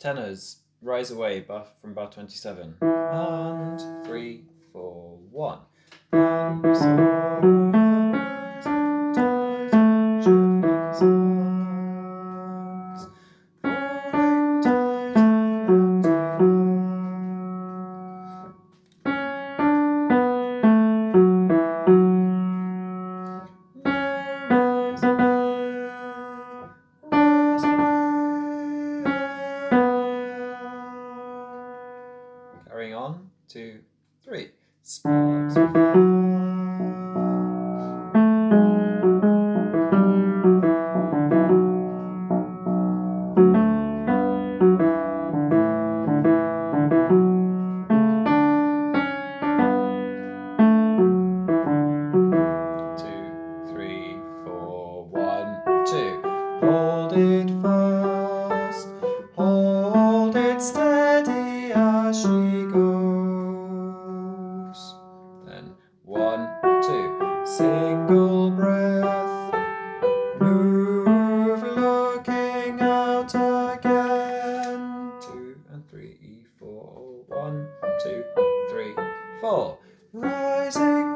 Tenors, Rise Away from bar 27. 1, 3, 4, 1. And so rise and tight and shivering songs, falling tight and rise away. Carrying on, 2, 3. Sparks will fly. Hold it fast, hold it steady as she goes. Then 1, 2, single breath, move looking out again. 2 and 3, 4, 1, 2, 3, 4. Rising